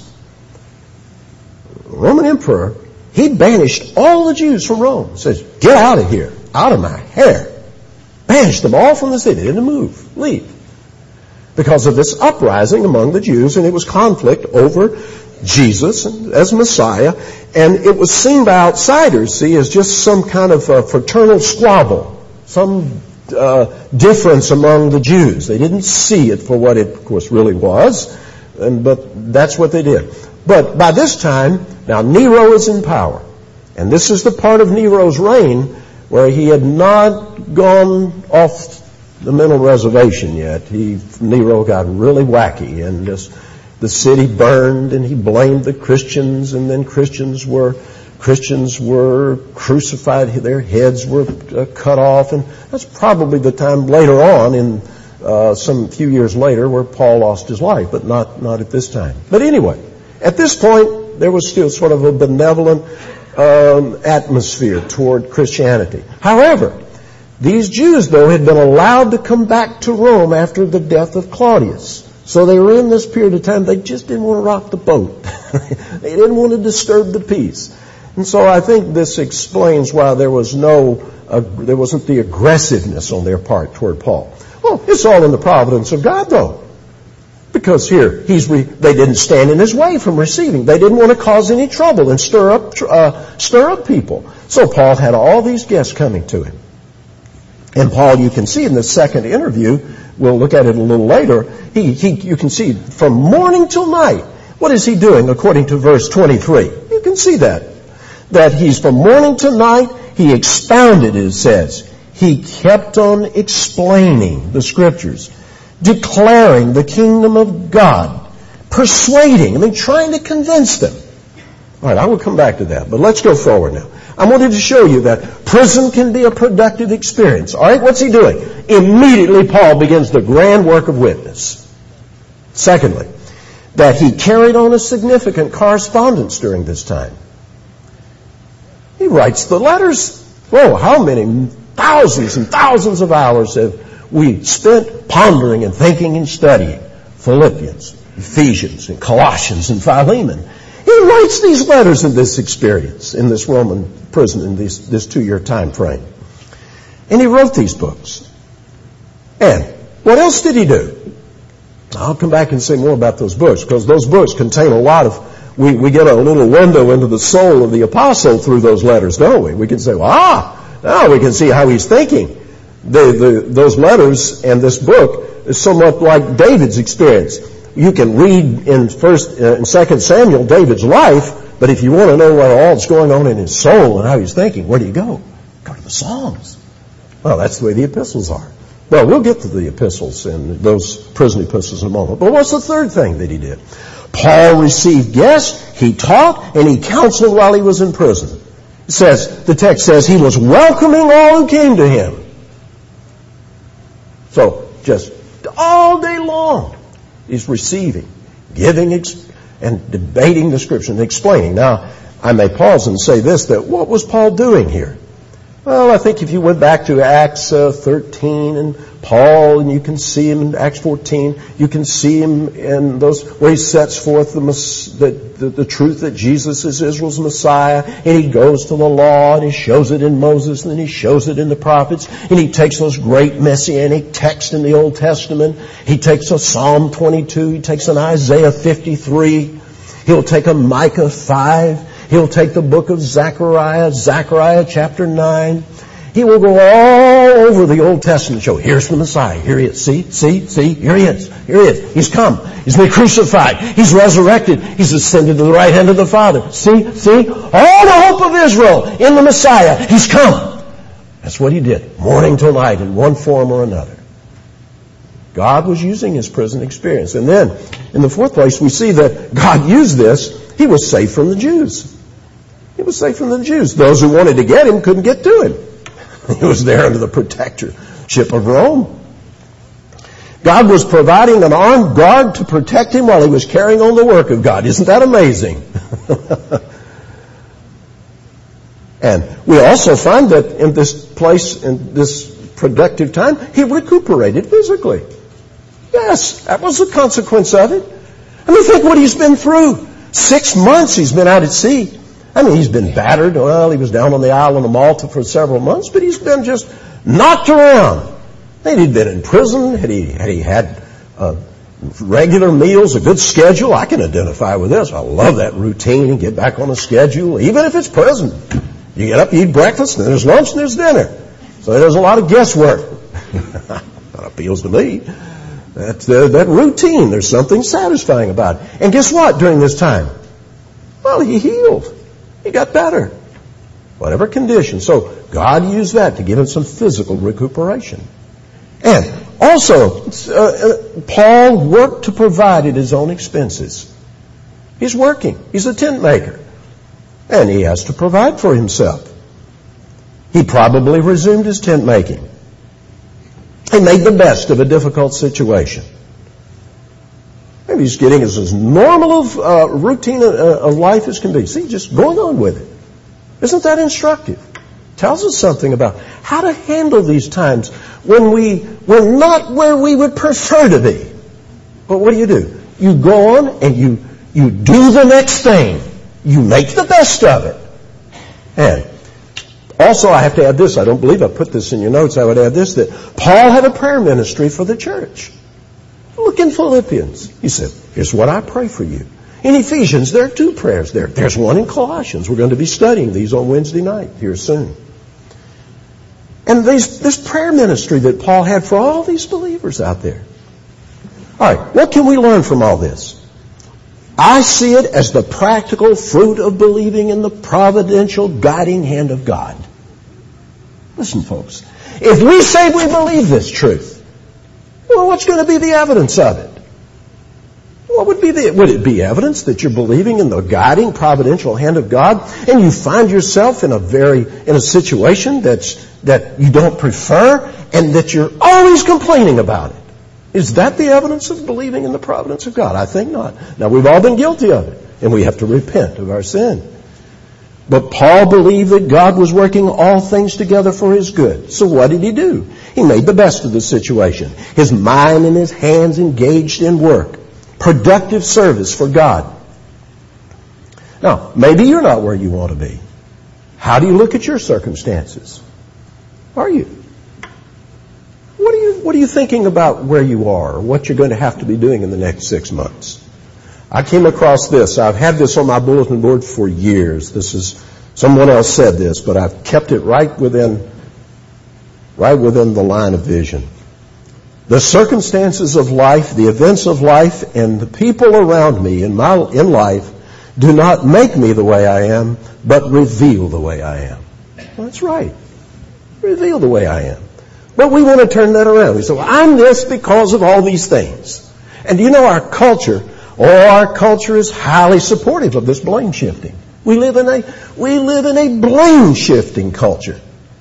B: Roman emperor, he banished all the Jews from Rome. He says, get out of here, out of my hair. Banished them all from the city. They didn't move, leave. Because of this uprising among the Jews, and it was conflict over Jesus as Messiah, and it was seen by outsiders, see, as just some kind of a fraternal squabble, some uh, difference among the Jews. They didn't see it for what it, of course, really was, and, but that's what they did. But by this time, now Nero is in power, and this is the part of Nero's reign where he had not gone off the mental reservation yet. He, Nero got really wacky, and this, the city burned, and he blamed the Christians, and then Christians were Christians were crucified, their heads were uh, cut off, and that's probably the time later on, in uh, some few years later, where Paul lost his life, but not not at this time. But anyway, at this point, there was still sort of a benevolent um, atmosphere toward Christianity. However, these Jews, though, had been allowed to come back to Rome after the death of Claudius. So they were in this period of time, they just didn't want to rock the boat. They didn't want to disturb the peace. And so I think this explains why there was no, uh, there wasn't the aggressiveness on their part toward Paul. Well, it's all in the providence of God, though. Because here, he's re- they didn't stand in his way from receiving. They didn't want to cause any trouble and stir up, uh, stir up people. So Paul had all these guests coming to him. And Paul, you can see in the second interview, we'll look at it a little later, he, he, you can see from morning till night, what is he doing according to verse twenty-three? You can see that. That he's from morning to night, he expounded, it says. He kept on explaining the Scriptures, declaring the kingdom of God, persuading, I mean, trying to convince them. All right, I will come back to that, but let's go forward now. I wanted to show you that prison can be a productive experience. All right, what's he doing? Immediately, Paul begins the grand work of witness. Secondly, that he carried on a significant correspondence during this time. He writes the letters. Whoa, how many thousands and thousands of hours have we spent pondering and thinking and studying? Philippians, Ephesians, and Colossians, and Philemon. He writes these letters in this experience, in this Roman prison, in this, this two-year time frame. And he wrote these books. And what else did he do? I'll come back and say more about those books, because those books contain a lot of, we, we get a little window into the soul of the apostle through those letters, don't we? We can say, well, ah, now we can see how he's thinking. The, the, those letters and this book is somewhat like David's experience. You can read in First uh, in Second Samuel David's life, but if you want to know what all's going on in his soul and how he's thinking, where do you go? Go to the Psalms. Well, that's the way the epistles are. Well, we'll get to the epistles and those prison epistles in a moment. But what's the third thing that he did? Paul received guests, he taught, and he counseled while he was in prison. It says, the text says, he was welcoming all who came to him. So, just all day long, he's receiving, giving, and debating the Scripture and explaining. Now, I may pause and say this, that what was Paul doing here? Well, I think if you went back to Acts uh, thirteen and Paul, and you can see him in Acts fourteen, you can see him in those where he sets forth the, the, the, the truth that Jesus is Israel's Messiah, and he goes to the law, and he shows it in Moses, and then he shows it in the prophets, and he takes those great messianic texts in the Old Testament. He takes a Psalm twenty-two, he takes an Isaiah fifty-three, he'll take a Micah five, he'll take the book of Zechariah, Zechariah chapter nine. He will go all over the Old Testament and show, here's the Messiah. Here he is. See, see, see, here he is. Here he is. He's come. He's been crucified. He's resurrected. He's ascended to the right hand of the Father. See, see, all the hope of Israel in the Messiah. He's come. That's what he did, morning till night in one form or another. God was using his prison experience. And then, in the fourth place, we see that God used this. He was safe from the Jews. He was safe from the Jews. Those who wanted to get him couldn't get to him. He was there under the protectorship of Rome. God was providing an armed guard to protect him while he was carrying on the work of God. Isn't that amazing? And we also find that in this place, in this productive time, he recuperated physically. Yes, that was a consequence of it. I mean, think what he's been through. Six months he's been out at sea. I mean, he's been battered. Well, he was down on the island of Malta for several months, but he's been just knocked around. Had he been in prison, had he had he had uh, regular meals, a good schedule. I can identify with this. I love that routine and get back on a schedule, even if it's present. You get up, you eat breakfast, and there's lunch and there's dinner. So there's a lot of guesswork. That appeals to me. That's uh, that routine. There's something satisfying about it. And guess what during this time? Well, he healed. He got better. Whatever condition. So God used that to give him some physical recuperation. And also, uh, Paul worked to provide at his own expenses. He's working. He's a tent maker. And he has to provide for himself. He probably resumed his tent making. He made the best of a difficult situation. Maybe he's getting as, as normal of uh, routine of, uh, of life as can be. See, just going on with it. Isn't that instructive? Tells us something about how to handle these times when we, we're not where we would prefer to be. But what do you do? You go on and you, you do the next thing. You make the best of it. And also, I have to add this. I don't believe I put this in your notes. I would add this, that Paul had a prayer ministry for the church. Look in Philippians. He said, here's what I pray for you. In Ephesians, there are two prayers there. There's one in Colossians. We're going to be studying these on Wednesday night here soon. And these, this prayer ministry that Paul had for all these believers out there. All right, what can we learn from all this? I see it as the practical fruit of believing in the providential guiding hand of God. Listen, folks, if we say we believe this truth, well, what's going to be the evidence of it? What would be the, would it be evidence that you're believing in the guiding providential hand of God and you find yourself in a very, in a situation that's, that you don't prefer and that you're always complaining about it? Is that the evidence of believing in the providence of God? I think not. Now, we've all been guilty of it, and we have to repent of our sin. But Paul believed that God was working all things together for his good. So what did he do? He made the best of the situation. His mind and his hands engaged in work. Productive service for God. Now, maybe you're not where you want to be. How do you look at your circumstances? Are you? What are you, what are you thinking about where you are or what you're going to have to be doing in the next six months? I came across this. I've had this on my bulletin board for years. This is, someone else said this, but I've kept it right within, right within the line of vision. The circumstances of life, the events of life, and the people around me in my, in life do not make me the way I am, but reveal the way I am. Well, that's right. Reveal the way I am. But we want to turn that around. We say, well, I'm this because of all these things. And do you know our culture, oh, our culture is highly supportive of this blame shifting. We live in a, we live in a blame shifting culture.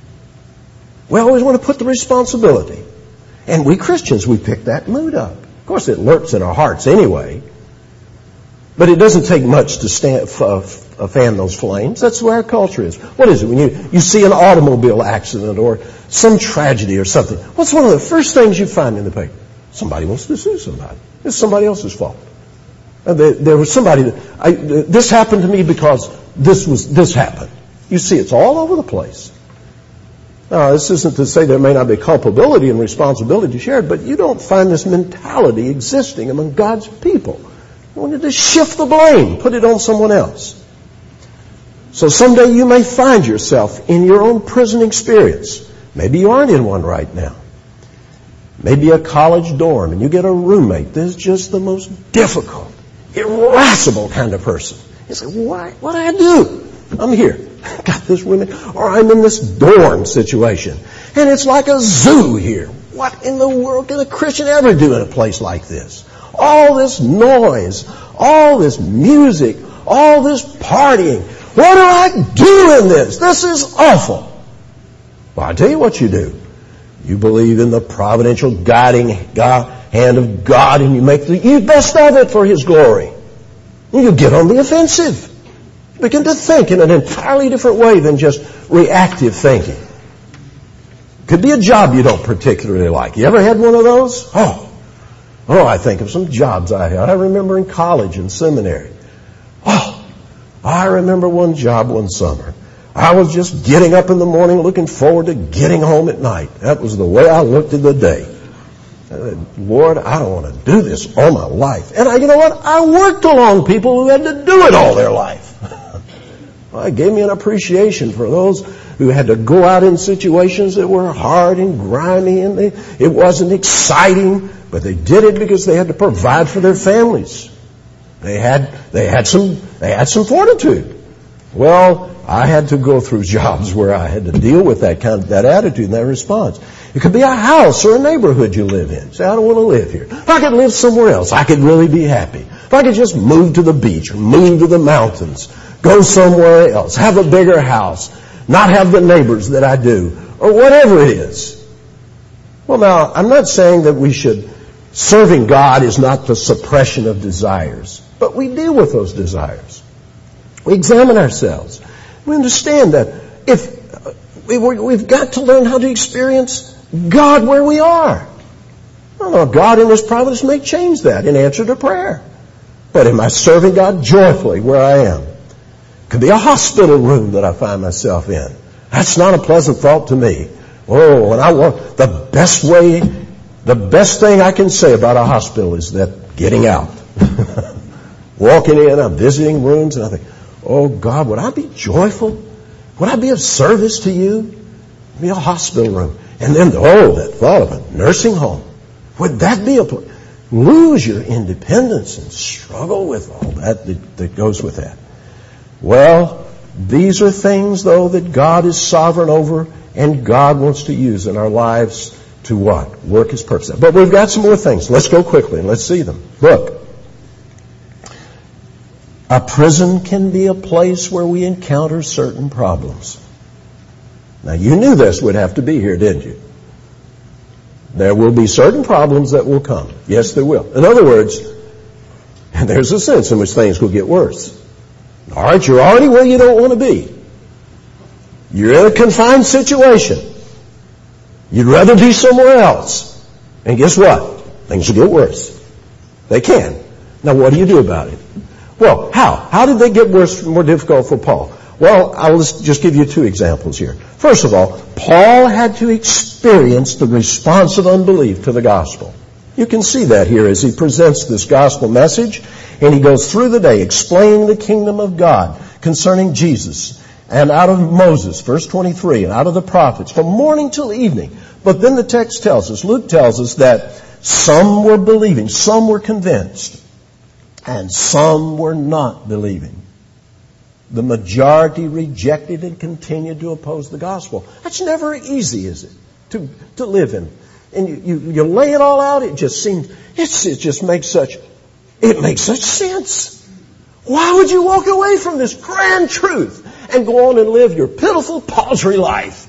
B: We always want to put the responsibility. And we Christians, we pick that mood up. Of course, it lurks in our hearts anyway. But it doesn't take much to stand, uh, fan those flames. That's where our culture is. What is it? When you, you see an automobile accident or some tragedy or something, what's one of the first things you find in the paper? Somebody wants to sue somebody. It's somebody else's fault. Uh, there, there was somebody that, I, uh, this happened to me because this was, this happened. You see, it's all over the place. Now, this isn't to say there may not be culpability and responsibility shared, but you don't find this mentality existing among God's people. You wanted to shift the blame, put it on someone else. So someday you may find yourself in your own prison experience. Maybe you aren't in one right now. Maybe a college dorm, and you get a roommate that's just the most difficult, irascible kind of person. You say, why? What do I do? I'm here. Got this roommate. Or I'm in this dorm situation. And it's like a zoo here. What in the world can a Christian ever do in a place like this? All this noise, all this music, all this partying. What do I do in this? This is awful. Well, I tell you what you do. You believe in the providential guiding God, hand of God, and you make the best of it for His glory. And you get on the offensive. You begin to think in an entirely different way than just reactive thinking. Could be a job you don't particularly like. You ever had one of those? Oh, oh, I think of some jobs I had. I remember in college and seminary. Oh, I remember one job one summer. I was just getting up in the morning looking forward to getting home at night. That was the way I looked at the day. Lord, I don't want to do this all my life. And I, you know what? I worked along people who had to do it all their life. Well, it gave me an appreciation for those who had to go out in situations that were hard and grimy, and they, it wasn't exciting, but they did it because they had to provide for their families. They had, they had some, they had some fortitude. Well, I had to go through jobs where I had to deal with that kind of, that attitude and that response. It could be a house or a neighborhood you live in. Say, I don't want to live here. If I could live somewhere else, I could really be happy. If I could just move to the beach or move to the mountains, go somewhere else, have a bigger house, not have the neighbors that I do, or whatever it is. Well, now, I'm not saying that we should, serving God is not the suppression of desires, but we deal with those desires. We examine ourselves. We understand that if we, we've got to learn how to experience God where we are. Well, no, God in His providence may change that in answer to prayer. But am I serving God joyfully where I am? It could be a hospital room that I find myself in. That's not a pleasant thought to me. Oh, and I want the best way, the best thing I can say about a hospital is that getting out. Walking in, I'm visiting rooms, and I think, oh, God, would I be joyful? Would I be of service to you? Be a hospital room. And then, oh, that thought of a nursing home. Would that be a place? Lose your independence and struggle with all that, that that goes with that. Well, these are things, though, that God is sovereign over and God wants to use in our lives to what? Work His purpose. But we've got some more things. Let's go quickly and let's see them. Look. A prison can be a place where we encounter certain problems. Now, you knew this would have to be here, didn't you? There will be certain problems that will come. Yes, there will. In other words, and there's a sense in which things will get worse. All right, you're already where you don't want to be. You're in a confined situation. You'd rather be somewhere else. And guess what? Things will get worse. They can. Now, what do you do about it? Well, how? How did they get worse, more difficult for Paul? Well, I'll just give you two examples here. First of all, Paul had to experience the response of unbelief to the gospel. You can see that here as he presents this gospel message, and he goes through the day explaining the kingdom of God concerning Jesus, and out of Moses, verse twenty-three, and out of the prophets, from morning till evening. But then the text tells us, Luke tells us that some were believing, some were convinced, and some were not believing. The majority rejected and continued to oppose the gospel. That's never easy, is it, to to live in? And you, you, you lay it all out, it just seems, it's, it just makes such, it makes such sense. Why would you walk away from this grand truth and go on and live your pitiful, paltry life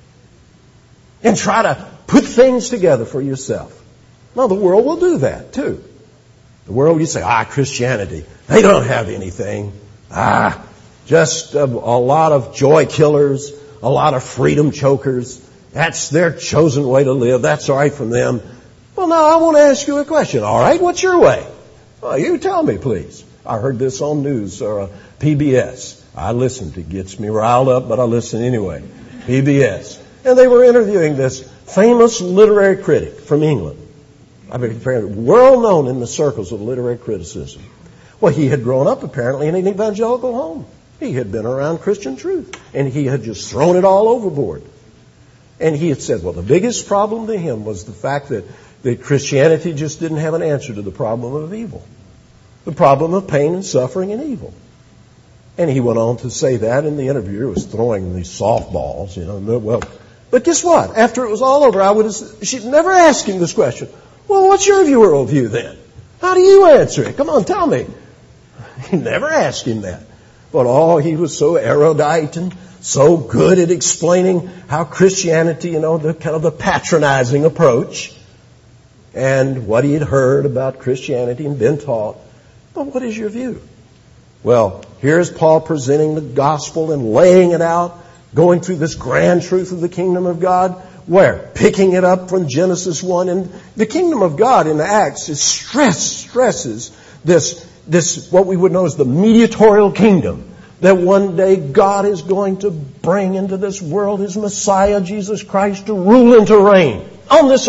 B: and try to put things together for yourself? Well, the world will do that, too. The world, you say, ah, Christianity, they don't have anything. Ah, just a, a lot of joy killers, a lot of freedom chokers. That's their chosen way to live. That's all right from them. Well, now I want to ask you a question. All right, what's your way? Well, you tell me, please. I heard this on news or uh, P B S. I listened. It gets me riled up, but I listen anyway. P B S. And they were interviewing this famous literary critic from England. I mean, well known in the circles of literary criticism. Well, he had grown up apparently in an evangelical home. He had been around Christian truth, and he had just thrown it all overboard. And he had said, well, the biggest problem to him was the fact that, that Christianity just didn't have an answer to the problem of evil. The problem of pain and suffering and evil. And he went on to say that, and the interviewer was throwing these softballs, you know. Well, but guess what? After it was all over, I would have, she'd never asked him this question. Well, what's your worldview then? How do you answer it? Come on, tell me. He never asked him that. But oh, he was so erudite and so good at explaining how Christianity, you know, the kind of the patronizing approach and what he had heard about Christianity and been taught. But what is your view? Well, here's Paul presenting the gospel and laying it out, going through this grand truth of the kingdom of God. Where? Picking it up from Genesis one. And the kingdom of God in Acts is stress, stresses this, this, what we would know as the mediatorial kingdom. That one day God is going to bring into this world His Messiah, Jesus Christ, to rule and to reign on this earth.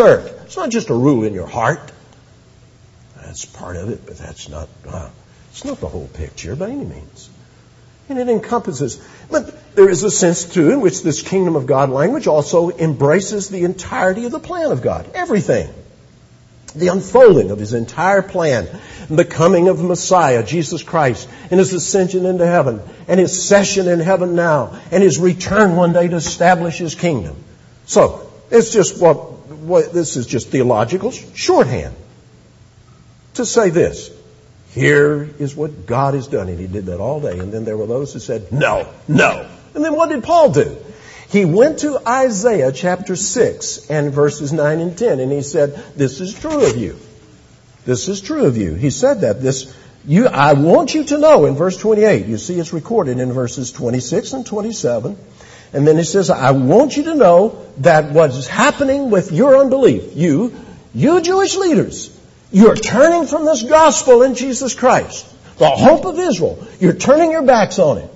B: It's not just a rule in your heart. That's part of it, but that's not, uh, it's not the whole picture by any means. And it encompasses, but there is a sense too in which this kingdom of God language also embraces the entirety of the plan of God. Everything. The unfolding of His entire plan, and the coming of Messiah, Jesus Christ, and His ascension into heaven, and His session in heaven now, and His return one day to establish His kingdom. So, it's just what, what this is just theological shorthand to say this. Here is what God has done, and He did that all day. And then there were those who said, no, no. And then what did Paul do? He went to Isaiah chapter six and verses nine and ten, and he said, this is true of you. This is true of you. He said that. This, you, I want you to know in verse twenty-eight. You see it's recorded in verses twenty-six and twenty-seven. And then he says, I want you to know that what's happening with your unbelief, you, you Jewish leaders, you're turning from this gospel in Jesus Christ, the hope of Israel. You're turning your backs on it.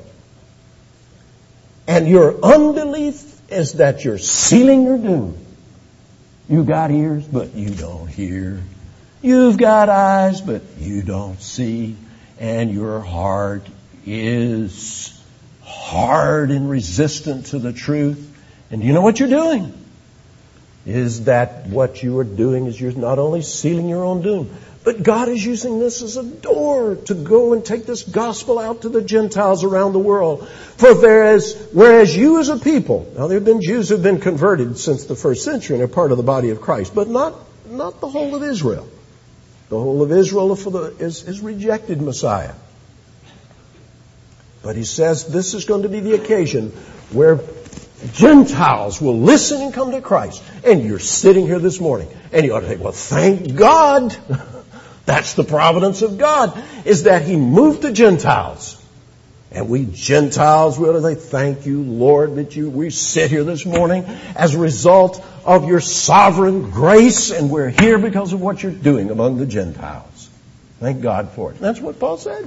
B: And your unbelief is that you're sealing your doom. You got ears, but you don't hear. You've got eyes, but you don't see. And your heart is hard and resistant to the truth. And you know what you're doing? Is that what you are doing is you're not only sealing your own doom, but God is using this as a door to go and take this gospel out to the Gentiles around the world. For whereas, whereas you as a people, now there have been Jews who have been converted since the first century and are part of the body of Christ, but not, not the whole of Israel. The whole of Israel is, is rejected Messiah. But he says this is going to be the occasion where Gentiles will listen and come to Christ. And you're sitting here this morning and you ought to think, well, thank God. That's the providence of God, is that He moved the Gentiles. And we Gentiles, we ought to say, thank you, Lord, that you, we sit here this morning as a result of your sovereign grace, and we're here because of what you're doing among the Gentiles. Thank God for it. And that's what Paul said.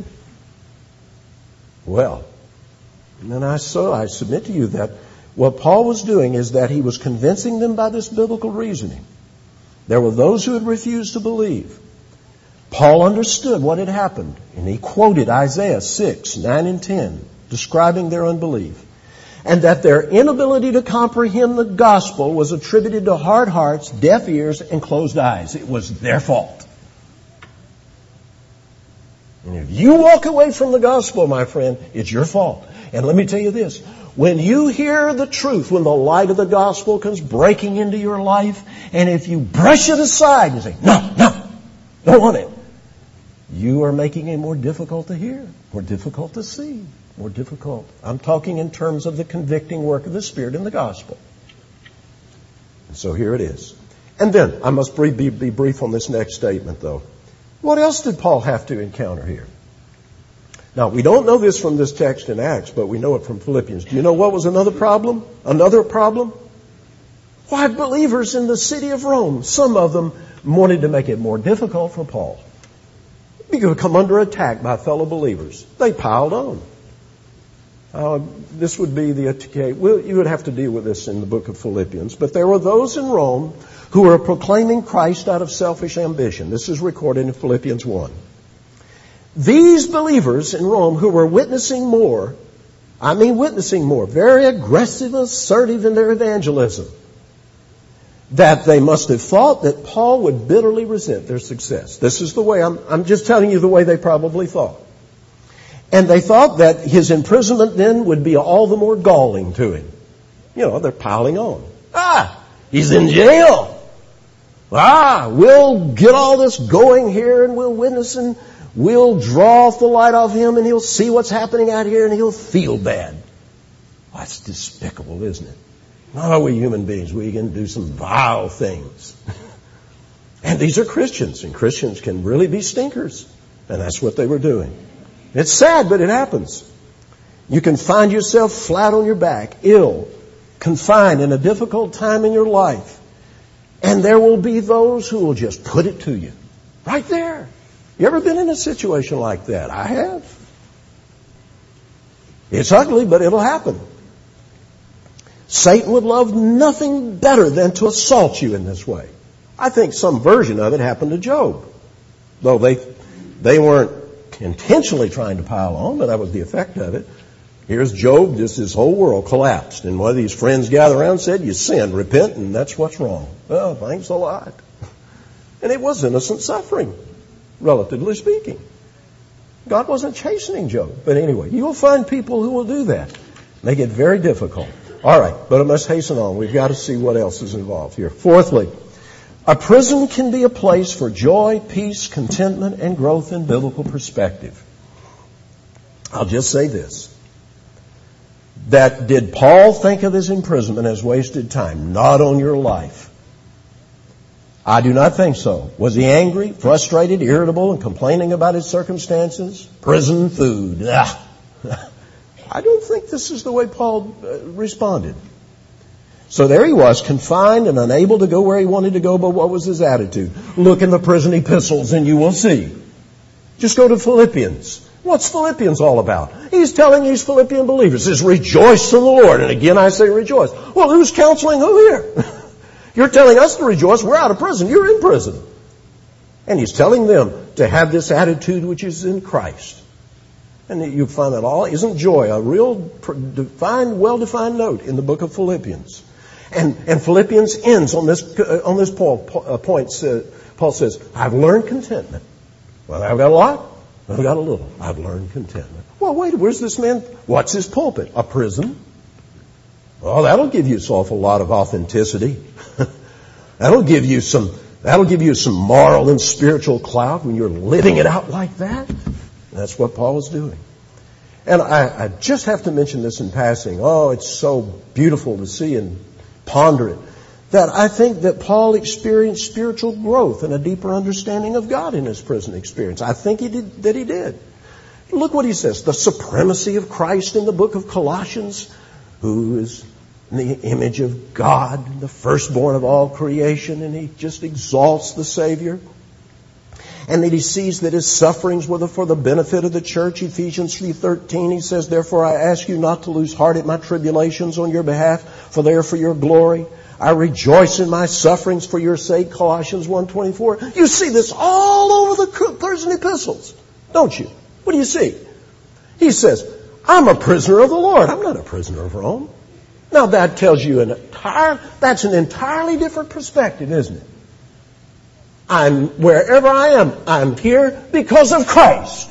B: Well, and then I so I submit to you that what Paul was doing is that he was convincing them by this biblical reasoning. There were those who had refused to believe. Paul understood what had happened, and he quoted Isaiah six, nine and ten, describing their unbelief, and that their inability to comprehend the gospel was attributed to hard hearts, deaf ears, and closed eyes. It was their fault. And if you walk away from the gospel, my friend, it's your fault. And let me tell you this. When you hear the truth, when the light of the gospel comes breaking into your life, and if you brush it aside and say, no, no, don't want it, you are making it more difficult to hear, more difficult to see, more difficult. I'm talking in terms of the convicting work of the Spirit in the gospel. And so here it is. And then, I must be, be, be brief on this next statement, though. What else did Paul have to encounter here? Now, we don't know this from this text in Acts, but we know it from Philippians. Do you know what was another problem? Another problem? Why, believers in the city of Rome, some of them wanted to make it more difficult for Paul. He could come under attack by fellow believers. They piled on. Uh, this would be the, well, you would have to deal with this in the book of Philippians, but there were those in Rome who were proclaiming Christ out of selfish ambition. This is recorded in Philippians one. These believers in Rome who were witnessing more, I mean witnessing more, very aggressive, assertive in their evangelism, that they must have thought that Paul would bitterly resent their success. This is the way, I'm, I'm just telling you the way they probably thought. And they thought that his imprisonment then would be all the more galling to him. You know, they're piling on. Ah, he's in jail. Ah, we'll get all this going here and we'll witness and we'll draw off the light off him and he'll see what's happening out here and he'll feel bad. Well, that's despicable, isn't it? Oh, we human beings, we can do some vile things. And these are Christians, and Christians can really be stinkers. And that's what they were doing. It's sad, but it happens. You can find yourself flat on your back, ill, confined in a difficult time in your life. And there will be those who will just put it to you. Right there. You ever been in a situation like that? I have. It's ugly, but it'll happen. Satan would love nothing better than to assault you in this way. I think some version of it happened to Job. Though they, they weren't intentionally trying to pile on, but that was the effect of it. Here's Job, just his whole world collapsed. And one of these friends gathered around and said, you sinned, repent, and that's what's wrong. Well, thanks a lot. And it was innocent suffering, relatively speaking. God wasn't chastening Job. But anyway, you'll find people who will do that. Make it very difficult. All right, but I must hasten on. We've got to see what else is involved here. Fourthly, a prison can be a place for joy, peace, contentment, and growth in biblical perspective. I'll just say this. That did Paul think of his imprisonment as wasted time? Not on your life. I do not think so. Was he angry, frustrated, irritable, and complaining about his circumstances? Prison food. Ah. I don't think this is the way Paul uh, responded. So there he was, confined and unable to go where he wanted to go, but what was his attitude? Look in the prison epistles and you will see. Just go to Philippians. What's Philippians all about? He's telling these Philippian believers, he says, rejoice in the Lord. And again I say rejoice. Well, who's counseling who here? You're telling us to rejoice. We're out of prison. You're in prison. And he's telling them to have this attitude which is in Christ. And you find that all. Isn't joy a real defined, well-defined note in the book of Philippians? And, and Philippians ends on this, uh, on this Paul, uh, point. Uh, Paul says, I've learned contentment. Well, I've got a lot. I've got a little. I've learned contentment. Well, wait, where's this man? What's his pulpit? A prison? Well, that'll give you an awful lot of authenticity. that'll give you some, that'll give you some moral and spiritual clout when you're living it out like that. That's what Paul is doing. And I, I just have to mention this in passing. Oh, it's so beautiful to see and ponder it. That I think that Paul experienced spiritual growth and a deeper understanding of God in his prison experience. I think he did, that he did. Look what he says. The supremacy of Christ in the book of Colossians, who is in the image of God, the firstborn of all creation, and he just exalts the Savior. And that he sees that his sufferings were for the benefit of the church. Ephesians three thirteen, he says, therefore I ask you not to lose heart at my tribulations on your behalf, for they are for your glory. I rejoice in my sufferings for your sake, Colossians one twenty-four. You see this all over the prison epistles, don't you? What do you see? He says, I'm a prisoner of the Lord. I'm not a prisoner of Rome. Now that tells you an entire, that's an entirely different perspective, isn't it? I'm, wherever I am, I'm here because of Christ.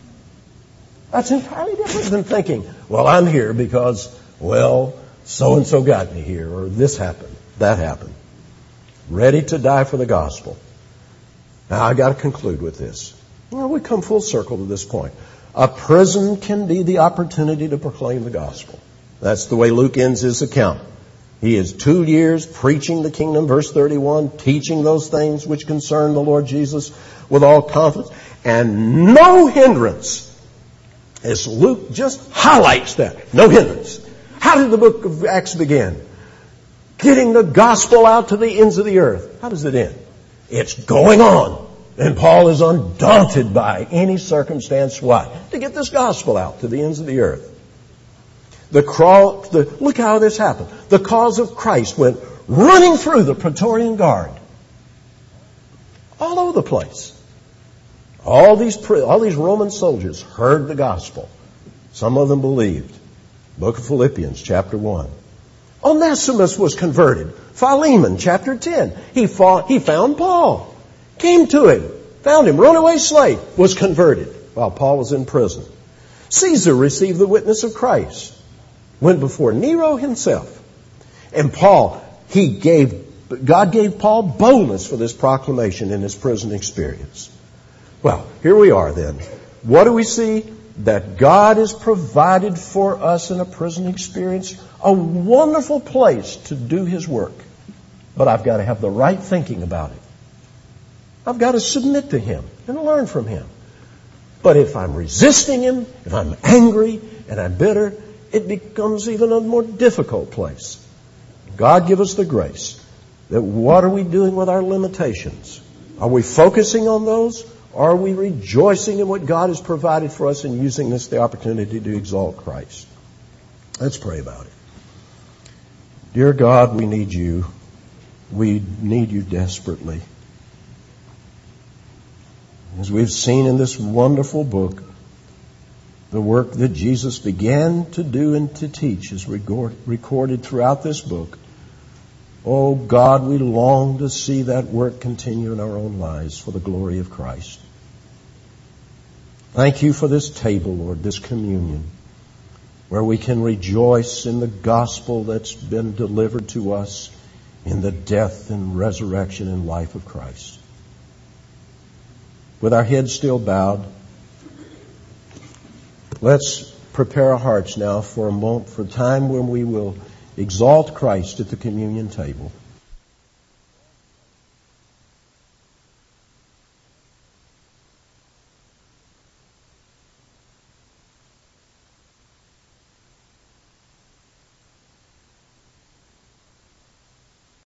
B: That's entirely different than thinking, well, I'm here because, well, so-and-so got me here, or this happened, that happened. Ready to die for the gospel. Now, I've got to conclude with this. Well, we come full circle to this point. A prison can be the opportunity to proclaim the gospel. That's the way Luke ends his account. He is two years preaching the kingdom, verse thirty-one, teaching those things which concern the Lord Jesus with all confidence, and no hindrance. As Luke just highlights that, no hindrance. How did the book of Acts begin? Getting the gospel out to the ends of the earth. How does it end? It's going on. And Paul is undaunted by any circumstance. Why? To get this gospel out to the ends of the earth. The crawl, the, look how this happened. The cause of Christ went running through the Praetorian Guard. All over the place. All these, all these Roman soldiers heard the gospel. Some of them believed. Book of Philippians, chapter one. Onesimus was converted. Philemon, chapter ten. He, fought, he found Paul. Came to him. Found him. Runaway slave. Was converted while Paul was in prison. Caesar received the witness of Christ. Went before Nero himself. And Paul, he gave, God gave Paul boldness for this proclamation in his prison experience. Well, here we are then. What do we see? That God has provided for us in a prison experience a wonderful place to do His work. But I've got to have the right thinking about it. I've got to submit to Him and learn from Him. But if I'm resisting Him, if I'm angry and I'm bitter, it becomes even a more difficult place. God give us the grace that what are we doing with our limitations? Are we focusing on those? Or are we rejoicing in what God has provided for us and using this the opportunity to exalt Christ? Let's pray about it. Dear God, we need You. We need you desperately. As we've seen in this wonderful book, the work that Jesus began to do and to teach is recorded throughout this book. Oh God, we long to see that work continue in our own lives for the glory of Christ. Thank you for this table, Lord, this communion, where we can rejoice in the gospel that's been delivered to us in the death and resurrection and life of Christ. With our heads still bowed, let's prepare our hearts now for a moment, for a time when we will exalt Christ at the communion table.